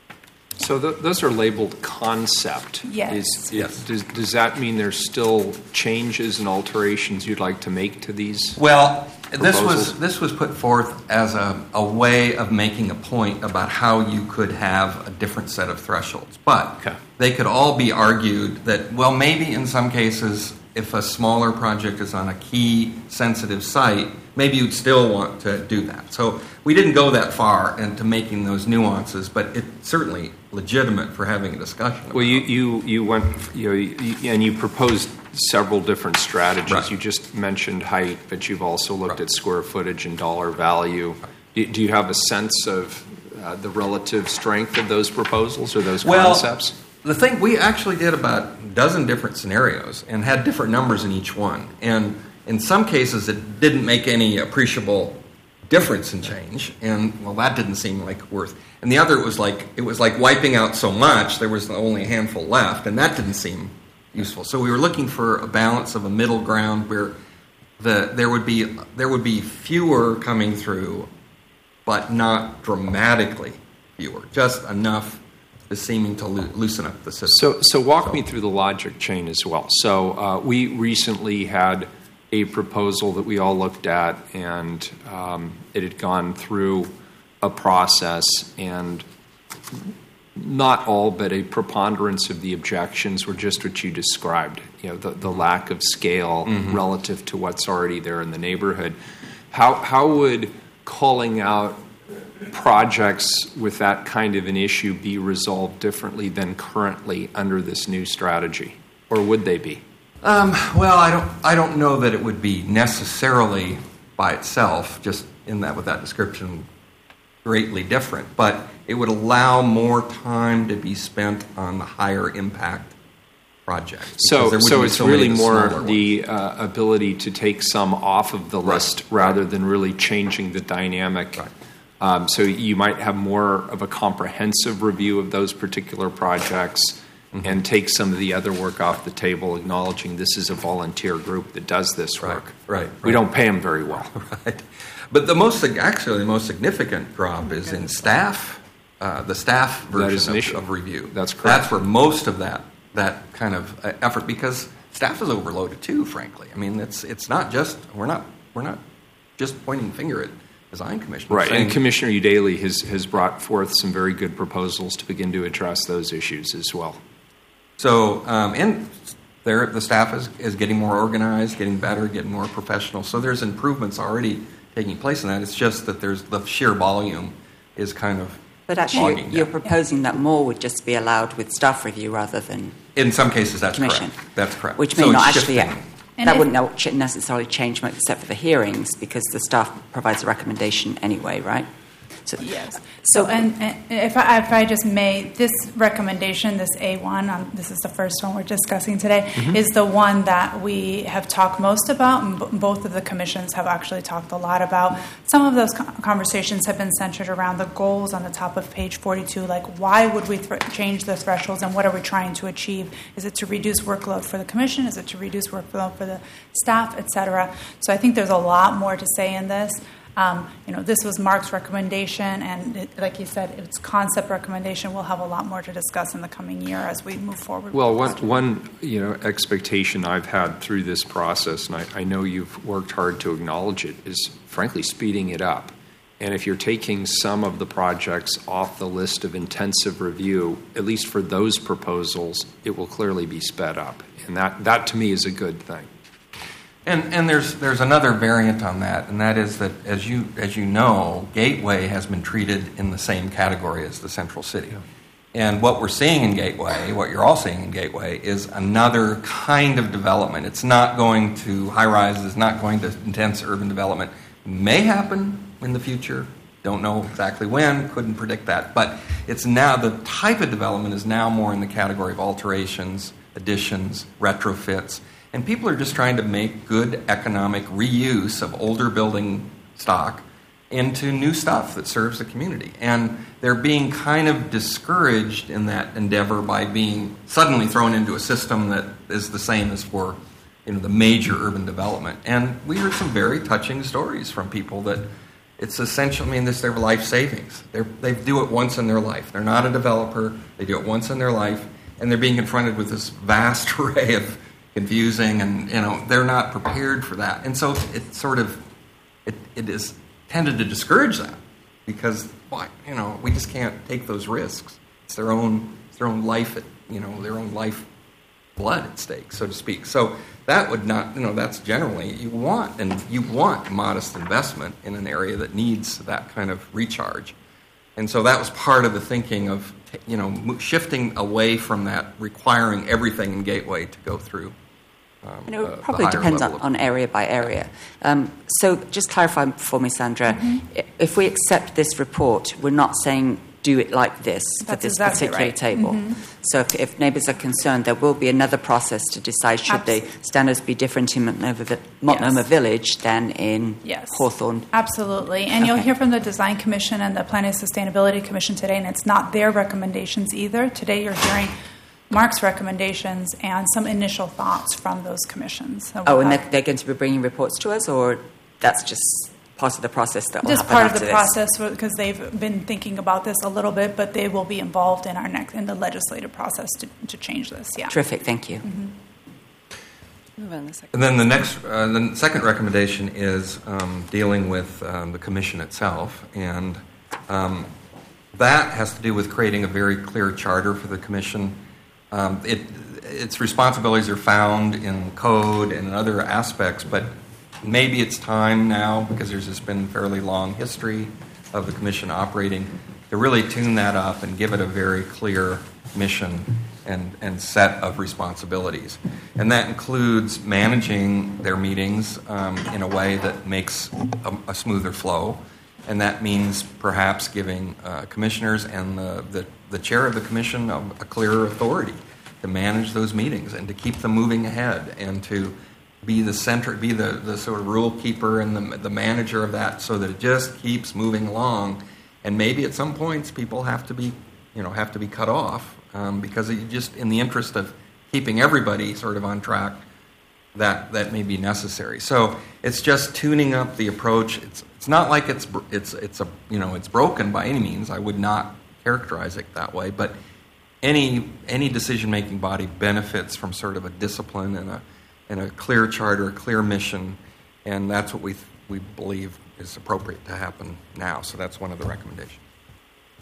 so th- those are labeled concept.
Yes.
Is,
yes.
Does, does that mean there's still changes and alterations you'd like to make to these?
Well,
proposals?
this was this was put forth as a, a way of making a point about how you could have a different set of thresholds. But
okay.
They could all be argued that, well, maybe in some cases, if a smaller project is on a key sensitive site, maybe you'd still want to do that. So we didn't go that far into making those nuances, but it's certainly legitimate for having a discussion about.
Well, you, you, you went, you know, you, and you proposed several different strategies.
Right.
You just mentioned height, but you've also looked
right.
at square footage and dollar value. Do, do you have a sense of uh, the relative strength of those proposals or those
well,
concepts?
The thing, we actually did about a dozen different scenarios and had different numbers in each one. And in some cases, it didn't make any appreciable difference in change. And, well, that didn't seem like worth. And the other, it was like it was like wiping out so much, there was only a handful left, and that didn't seem useful. So we were looking for a balance of a middle ground where the there would be there would be fewer coming through, but not dramatically fewer, just enough is seeming to loo- loosen up the system.
So, so walk
so.
me through the logic chain as well. So uh, we recently had a proposal that we all looked at, and um, it had gone through a process, and not all, but a preponderance of the objections were just what you described. You know, the, the lack of scale mm-hmm. relative to what's already there in the neighborhood. How how would calling out projects with that kind of an issue be resolved differently than currently under this new strategy, or would they be?
Um, well, I don't. I don't know that it would be necessarily by itself, just in that with that description, greatly different. But it would allow more time to be spent on the higher impact projects.
So, so it's
so
really
the
more the uh, ability to take some off of the list
right.
rather
right.
than really changing the dynamic.
Right.
Um, so you might have more of a comprehensive review of those particular projects mm-hmm. and take some of the other work off the table, acknowledging this is a volunteer group that does this
right.
work.
Right. right.
We don't pay them very well.
Right. But the most, actually, the most significant drop is in staff, uh, the staff version of, of review.
That's correct.
That's where most of that that kind of uh, effort, because staff is overloaded too. Frankly, I mean, it's it's not just we're not we're not just pointing the finger at design commissioners.
Right,
saying,
and Commissioner Udaley has has brought forth some very good proposals to begin to address those issues as well.
So, um, and They're, the staff is, is getting more organized, getting better, getting more professional. So there's improvements already taking place in that. It's just that there's the sheer volume is kind of
But actually,
logging
you're
down.
proposing that more would just be allowed with staff review rather than
In some cases, that's
commission.
correct. That's correct.
Which may
So
not
it's
actually,
shifting.
And
that
if-
wouldn't now ch- necessarily change much except for the hearings because the staff provides a recommendation anyway, right? So,
Yes. So, and, and if, I, if I just may, this recommendation, this A one, um, this is the first one we're discussing today,
Mm-hmm.
is the one that we have talked most about, and b- both of the commissions have actually talked a lot about. Some of those co- conversations have been centered around the goals on the top of page forty-two, like why would we th- change the thresholds and what are we trying to achieve? Is it to reduce workload for the commission? Is it to reduce workload for the staff, et cetera? So I think there's a lot more to say in this. Um, you know, this was Mark's recommendation, and it, like you said, it's concept recommendation. We'll have a lot more to discuss in the coming year as we move forward.
Well,
with
one,
this.
one you know expectation I've had through this process, and I, I know you've worked hard to acknowledge it, is frankly speeding it up. And if you're taking some of the projects off the list of intensive review, at least for those proposals, it will clearly be sped up, and that that to me is a good thing.
And and there's there's another variant on that, and that is that as you as you know, Gateway has been treated in the same category as the Central City. And what we're seeing in Gateway, what you're all seeing in Gateway, is another kind of development. It's not going to high rises, it's not going to intense urban development. May happen in the future. Don't know exactly when, couldn't predict that. But it's now, the type of development is now more in the category of alterations, additions, retrofits. And people are just trying to make good economic reuse of older building stock into new stuff that serves the community. And they're being kind of discouraged in that endeavor by being suddenly thrown into a system that is the same as for, you know, the major urban development. And we heard some very touching stories from people that it's essential. I mean, this is their life savings. They're, they do it once in their life. They're not a developer. They do it once in their life, and they're being confronted with this vast array of confusing, and you know they're not prepared for that, and so it sort of it, it is tended to discourage that because why you know we just can't take those risks. It's their own it's their own life, at, you know their own life blood at stake, so to speak. So that would not you know that's generally you want and you want modest investment in an area that needs that kind of recharge, and so that was part of the thinking of you know shifting away from that requiring everything in Gateway to go through. Um,
And it would
uh,
probably
the higher
depends on,
level of-
on area by area. Um, so just clarify for me, Sandra,
Mm-hmm.
i- if we accept this report, we're not saying do it like this for
That's
this
exactly
particular
right.
table.
Mhm.
So if, if neighbours are concerned, there will be another process to decide should the
Abs-
standards be different in Multnomah, Vi- Multnomah
Yes.
Village than in
Yes.
Hawthorne.
Absolutely. And you'll
Okay.
hear from the Design Commission and the Planning and Sustainability Commission today, and it's not their recommendations either. Today you're hearing Mark's recommendations and some initial thoughts from those commissions. So
Oh,
we'll
and
have-
they're, they're going to be bringing reports to us, or that's just part of the process that will
just
happen
part of
after
the
this?
process because they've been thinking about this a little bit, but they will be involved in our next in the legislative process to, to change this. Yeah.
Terrific, thank you.
And then the next, uh, the second recommendation is um, dealing with um, the commission itself, and um, that has to do with creating a very clear charter for the commission. Um, it, its responsibilities are found in code and in other aspects, but maybe it's time now, because there's just been a fairly long history of the commission operating, to really tune that up and give it a very clear mission and, and set of responsibilities. And that includes managing their meetings um, in a way that makes a, a smoother flow. And that means perhaps giving uh, commissioners and the, the, the chair of the commission a, a clearer authority to manage those meetings and to keep them moving ahead and to be the center, be the, the sort of rule keeper and the, the manager of that so that it just keeps moving along. And maybe at some points people have to be, you know, have to be cut off um, because it just in the interest of keeping everybody sort of on track, that that may be necessary. So it's just tuning up the approach. It's it's not like it's it's it's a you know it's broken by any means. I would not characterize it that way. But any any decision making body benefits from sort of a discipline and a and a clear charter, a clear mission, and that's what we we believe is appropriate to happen now. So that's one of the recommendations.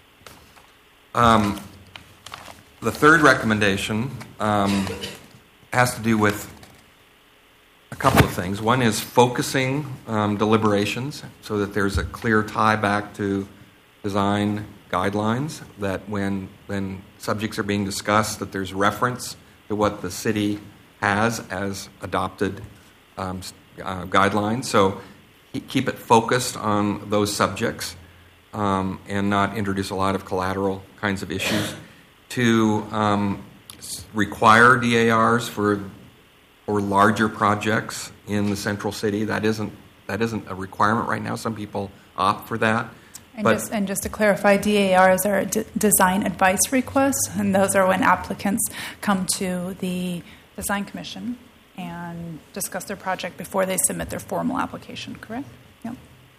Um, the third recommendation um, has to do with a couple of things. One is focusing um, deliberations so that there's a clear tie back to design guidelines, that when, when subjects are being discussed, that there's reference to what the city has as adopted um, uh, guidelines. So keep it focused on those subjects um, and not introduce a lot of collateral kinds of issues. To um, require D A Rs for or larger projects in the central city. That isn't that isn't a requirement right now. Some people opt for that.
And,
but,
just, and just to clarify, D A Rs are d- design advice requests, and those are when applicants come to the Design Commission and discuss their project before they submit their formal application, correct? Yep.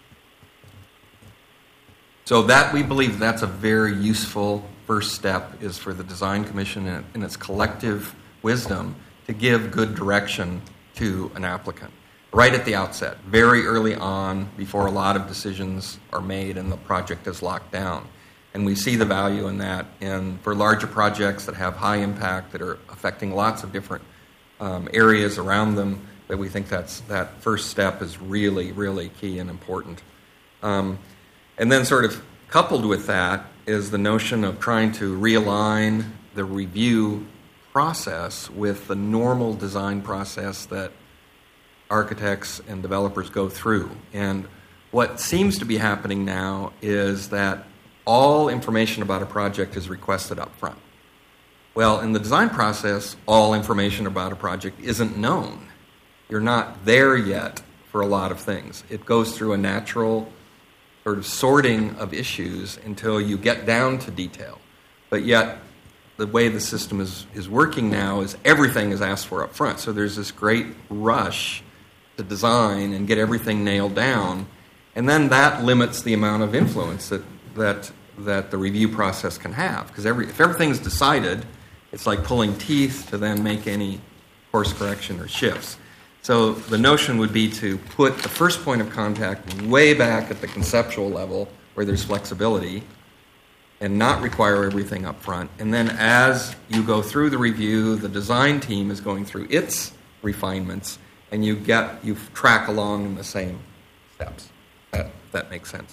So that, we believe that's a very useful first step, is for the Design Commission in, in its collective wisdom to give good direction to an applicant right at the outset, very early on, before a lot of decisions are made and the project is locked down. And we see the value in that. And for larger projects that have high impact, that are affecting lots of different um, areas around them, that we think that's that first step is really, really key and important. Um, and then sort of coupled with that is the notion of trying to realign the review process with the normal design process that architects and developers go through. And what seems to be happening now is that all information about a project is requested up front. Well, in the design process, all information about a project isn't known. You're not there yet for a lot of things. It goes through a natural sort of sorting of issues until you get down to detail. But yet, the way the system is, is working now is everything is asked for up front. So there's this great rush to design and get everything nailed down, and then that limits the amount of influence that that, that the review process can have. Because every, if everything's decided, it's like pulling teeth to then make any course correction or shifts. So the notion would be to put the first point of contact way back at the conceptual level where there's flexibility and not require everything up front. And then as you go through the review, the design team is going through its refinements, and you get you track along in the same steps. That, that makes sense.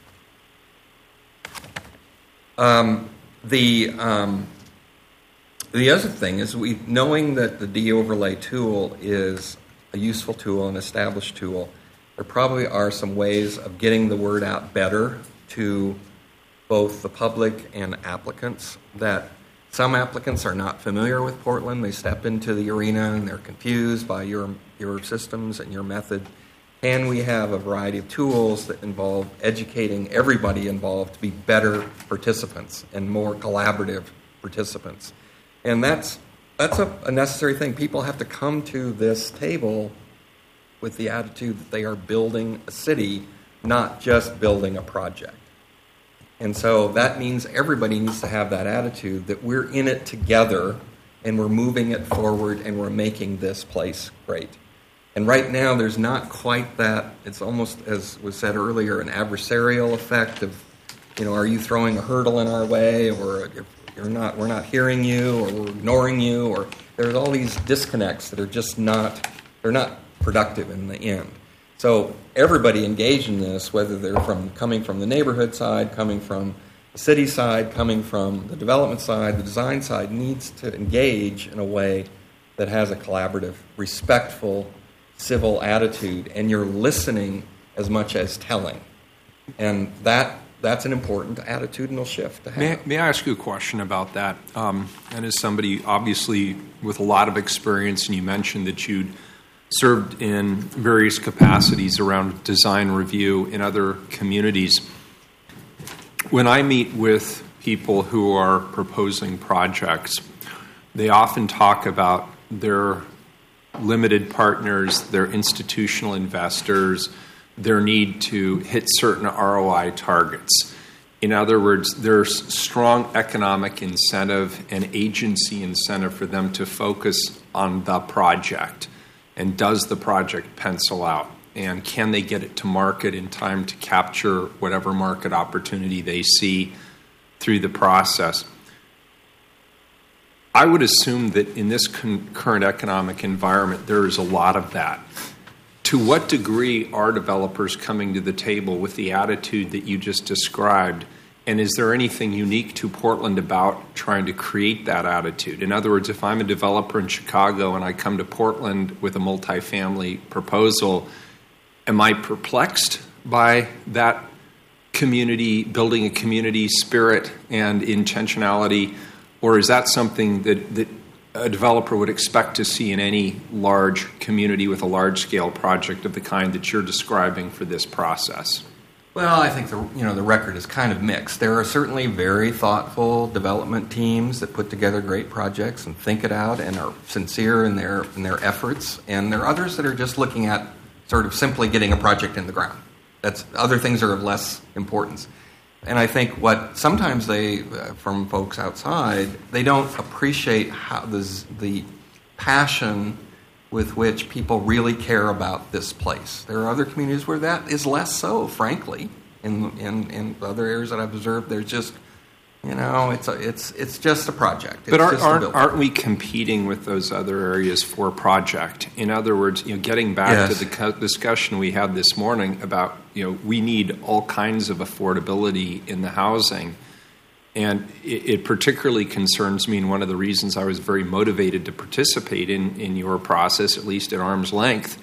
Um, the um, the other thing is, we knowing that the de-overlay tool is a useful tool, an established tool, there probably are some ways of getting the word out better to both the public and applicants, that some applicants are not familiar with Portland. They step into the arena and they're confused by your your systems and your method. And we have a variety of tools that involve educating everybody involved to be better participants and more collaborative participants. And that's that's a, a necessary thing. People have to come to this table with the attitude that they are building a city, not just building a project. And so that means everybody needs to have that attitude that we're in it together and we're moving it forward and we're making this place great. And right now there's not quite that. It's almost, as was said earlier, an adversarial effect of, you know, are you throwing a hurdle in our way, or if you're not, we're not hearing you, or we're ignoring you, or there's all these disconnects that are just not, they're not productive in the end. So everybody engaged in this, whether they're from coming from the neighborhood side, coming from the city side, coming from the development side, the design side, needs to engage in a way that has a collaborative, respectful, civil attitude, and you're listening as much as telling. And that that's an important attitudinal shift to have.
May, may I ask you a question about that? Um, and as somebody obviously with a lot of experience, and you mentioned that you'd served in various capacities around design review in other communities. When I meet with people who are proposing projects, they often talk about their limited partners, their institutional investors, their need to hit certain R O I targets. In other words, there's strong economic incentive and agency incentive for them to focus on the project. And does the project pencil out? And can they get it to market in time to capture whatever market opportunity they see through the process? I would assume that in this con- current economic environment, there is a lot of that. To what degree are developers coming to the table with the attitude that you just described? And is there anything unique to Portland about trying to create that attitude? In other words, if I'm a developer in Chicago and I come to Portland with a multifamily proposal, am I perplexed by that community, building a community spirit and intentionality? Or is that something that, that a developer would expect to see in any large community with a large-scale project of the kind that you're describing for this process?
Well, I think the you know the record is kind of mixed. There are certainly very thoughtful development teams that put together great projects and think it out and are sincere in their in their efforts. And there are others that are just looking at sort of simply getting a project in the ground. That's other things are of less importance. And I think what sometimes they, uh, from folks outside, they don't appreciate how the the passion with which people really care about this place. There are other communities where that is less so, frankly. In in, in other areas that I've observed, there's just, you know, it's a, it's it's just a project. It's
but are,
just a
aren't, aren't we competing with those other areas for project? In other words, you know, getting back
yes.
to the co- discussion we had this morning about, you know, we need all kinds of affordability in the housing. And it, it particularly concerns me, and one of the reasons I was very motivated to participate in, in your process, at least at arm's length,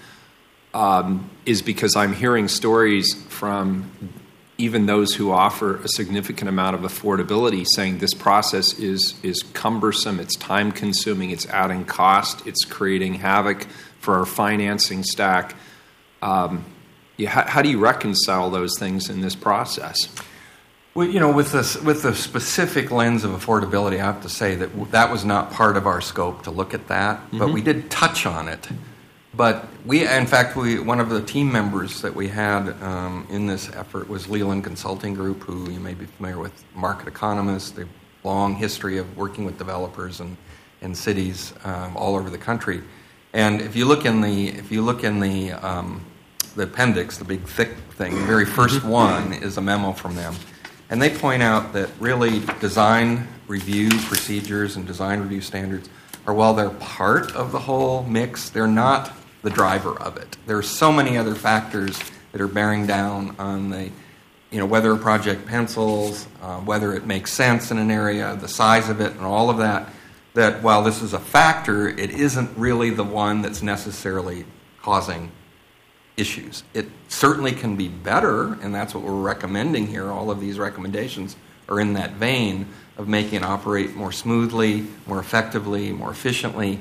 um, is because I'm hearing stories from even those who offer a significant amount of affordability saying this process is, is cumbersome, it's time-consuming, it's adding cost, it's creating havoc for our financing stack. Um, yeah, how, how do you reconcile those things in this process?
Well, you know, with this, with the specific lens of affordability, I have to say that w- that was not part of our scope to look at that, mm-hmm. but we did touch on it. But we, in fact, we one of the team members that we had um, in this effort was Leland Consulting Group, who you may be familiar with, market economists. They have a long history of working with developers and, and cities um, all over the country. And if you look in the if you look in the um, the appendix, the big thick thing, the very first one is a memo from them. And they point out that really design review procedures and design review standards are, while they're part of the whole mix, they're not the driver of it. There are so many other factors that are bearing down on the, you know, whether a project pencils, uh, whether it makes sense in an area, the size of it, and all of that, that while this is a factor, it isn't really the one that's necessarily causing issues. It certainly can be better, and that's what we're recommending here. All of these recommendations are in that vein of making it operate more smoothly, more effectively, more efficiently.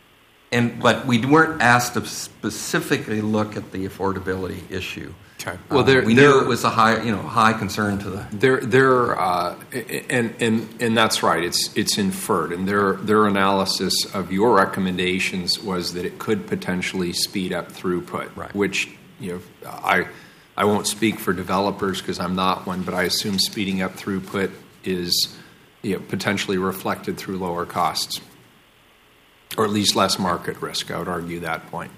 And but we weren't asked to specifically look at the affordability issue.
Okay. Well,
there, um, we knew it was a high, you know, high concern to the.
There, there, uh, and and and that's right. It's it's inferred, and their their analysis of your recommendations was that it could potentially speed up throughput,
right.
Which, you know, I I won't speak for developers because I'm not one, but I assume speeding up throughput is, you know, potentially reflected through lower costs, or at least less market risk. I would argue that point.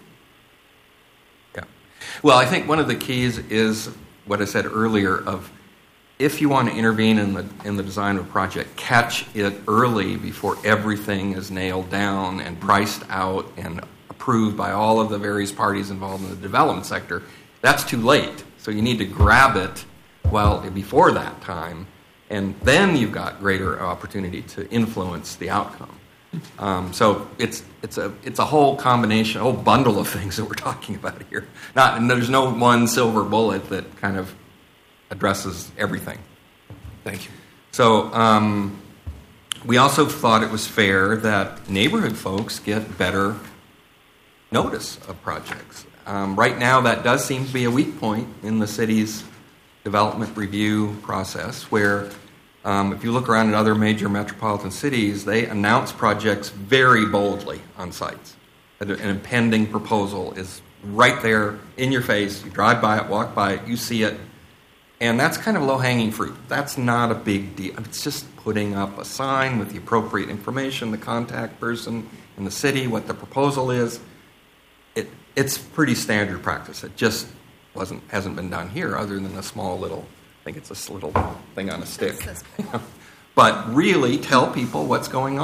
Well, I think one of the keys is what I said earlier of if you want to intervene in the in the design of a project, catch it early before everything is nailed down and priced out and approved by all of the various parties involved in the development sector. That's too late. So you need to grab it well before that time, and then you've got greater opportunity to influence the outcome. Um, so it's it's a it's a whole combination, a whole bundle of things that we're talking about here. Not and there's no one silver bullet that kind of addresses everything.
Thank you.
So um, we also thought it was fair that neighborhood folks get better notice of projects. Um, right now, that does seem to be a weak point in the city's development review process, where Um, if you look around at other major metropolitan cities, they announce projects very boldly on sites. An impending proposal is right there in your face. You drive by it, walk by it, you see it, and that's kind of low-hanging fruit. That's not a big deal. It's just putting up a sign with the appropriate information, the contact person in the city, what the proposal is. It, it's pretty standard practice. It just wasn't hasn't been done here, other than a small little. I think it's a little thing on a stick. But really tell people what's going on.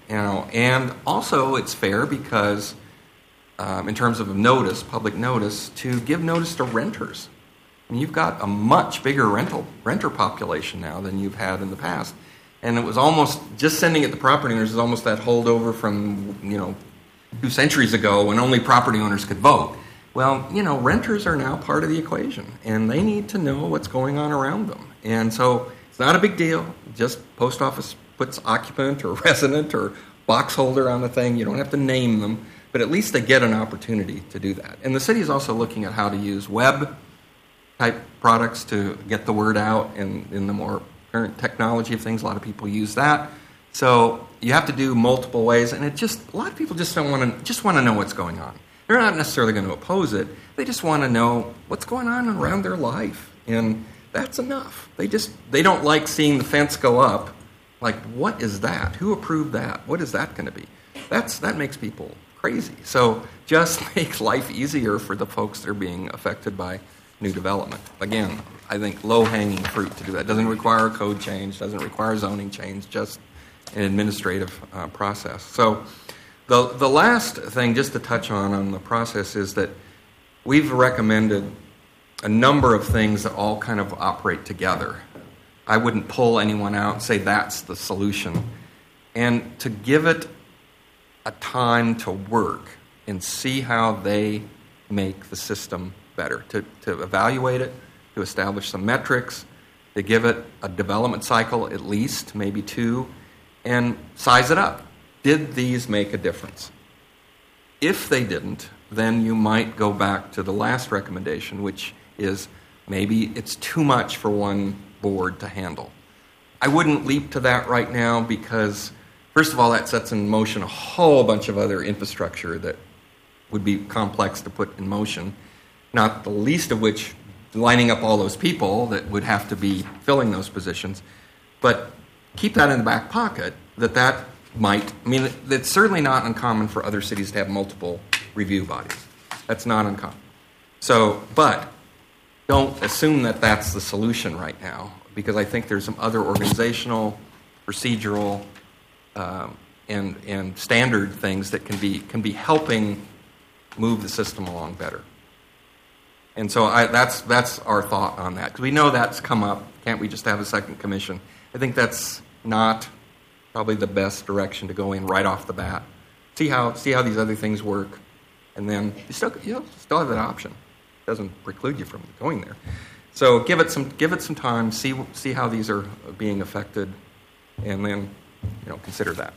You know, and also it's fair because, um, in terms of notice, public notice, to give notice to renters. I mean, you've got a much bigger rental renter population now than you've had in the past, and it was almost just sending it to property owners is almost that holdover from you know two centuries ago when only property owners could vote. Well, you know, renters are now part of the equation, and they need to know what's going on around them, and so it's not a big deal. Just post office puts occupant or resident or box holder on the thing. You don't have to name them, but at least they get an opportunity to do that. And the city is also looking at how to use web type products to get the word out in, in the more current technology of things. A lot of people use that. So you have to do multiple ways, and it just a lot of people just don't want to just want to know what's going on. They're not necessarily going to oppose it. They just want to know what's going on around their life, and that's enough. They just they don't like seeing the fence go up. Like, what is that? Who approved that? What is that going to be? That's that makes people crazy. So just make life easier for the folks that are being affected by new development. Again, I think low-hanging fruit to do that. Doesn't require a code change, doesn't require zoning change, just an administrative uh, process. So the the last thing just to touch on on the process is that we've recommended a number of things that all kind of operate together. I wouldn't pull anyone out and say that's the solution. And to give it a time to work and see how they make the system better, to, to evaluate it, to establish some metrics, to give it a development cycle at least, maybe two, and size it up. Did these make a difference? If they didn't, then you might go back to the last recommendation, which is maybe it's too much for one board to handle. I wouldn't leap to that right now because, first of all, that sets in motion a whole bunch of other infrastructure that would be complex to put in motion, not the least of which lining up all those people that would have to be filling those positions. But keep that in the back pocket, that that might, I mean, it's certainly not uncommon for other cities to have multiple review bodies. That's not uncommon. So, but don't assume that that's the solution right now, because I think there's some other organizational, procedural, um, and and standard things that can be can be helping move the system along better. And so I, that's that's our thought on that, because we know that's come up. Can't we just have a second commission? I think that's not probably the best direction to go in right off the bat. See how see how these other things work, and then you still you still have that option. Doesn't preclude you from going there. So give it some give it some time. See see how these are being affected, and then you know consider that.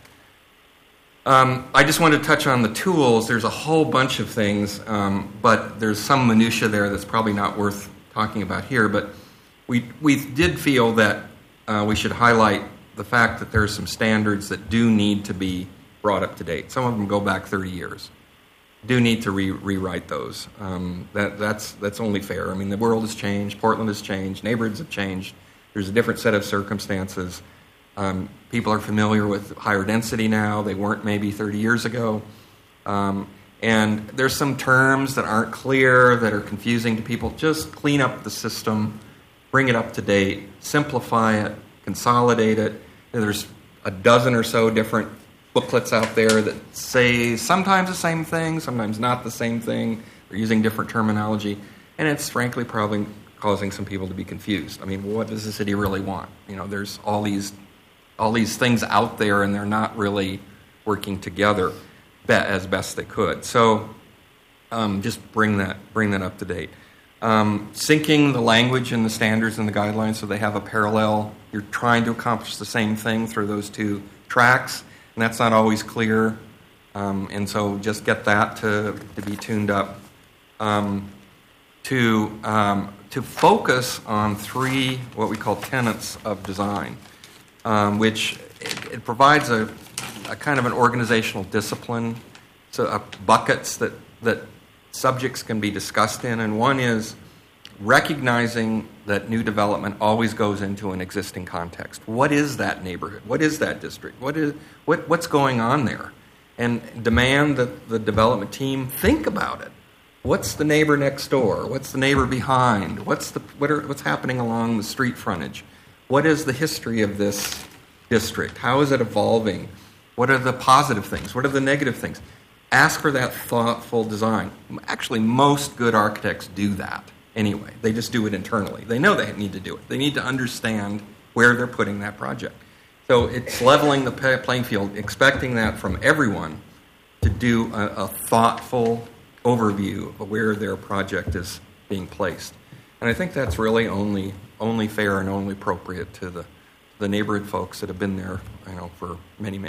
Um, I just wanted to touch on the tools. There's a whole bunch of things, um, but there's some minutia there that's probably not worth talking about here. But we we did feel that uh, we should highlight the fact that there are some standards that do need to be brought up to date. Some of them go back thirty years. Do need to re- rewrite those. Um, that, that's that's only fair. I mean, the world has changed. Portland has changed. Neighborhoods have changed. There's a different set of circumstances. Um, people are familiar with higher density now. They weren't maybe thirty years ago. Um, and there's some terms that aren't clear, that are confusing to people. Just clean up the system, bring it up to date, simplify it, consolidate it. And there's a dozen or so different booklets out there that say sometimes the same thing, sometimes not the same thing. They're using different terminology, and it's frankly probably causing some people to be confused. I mean, what does the city really want? You know, there's all these all these things out there, and they're not really working together be- as best they could. So, um, just bring that bring that up to date. Um, syncing the language and the standards and the guidelines so they have a parallel. You're trying to accomplish the same thing through those two tracks. And that's not always clear, um, and so just get that to, to be tuned up. Um, to um, to focus on three what we call tenets of design, um, which it, it provides a, a kind of an organizational discipline, so uh, buckets that that subjects can be discussed in, and one is recognizing that new development always goes into an existing context. What is that neighborhood? What is that district? What is what what's going on there? And demand that the development team think about it. What's the neighbor next door? What's the neighbor behind? What's the what are, what's happening along the street frontage? What is the history of this district? How is it evolving? What are the positive things? What are the negative things? Ask for that thoughtful design. Actually, most good architects do that anyway. They just do it internally. They know they need to do it. They need to understand where they're putting that project. So it's leveling the playing field, expecting that from everyone to do a, a thoughtful overview of where their project is being placed. And I think that's really only only fair and only appropriate to the, the neighborhood folks that have been there, you know, for many, many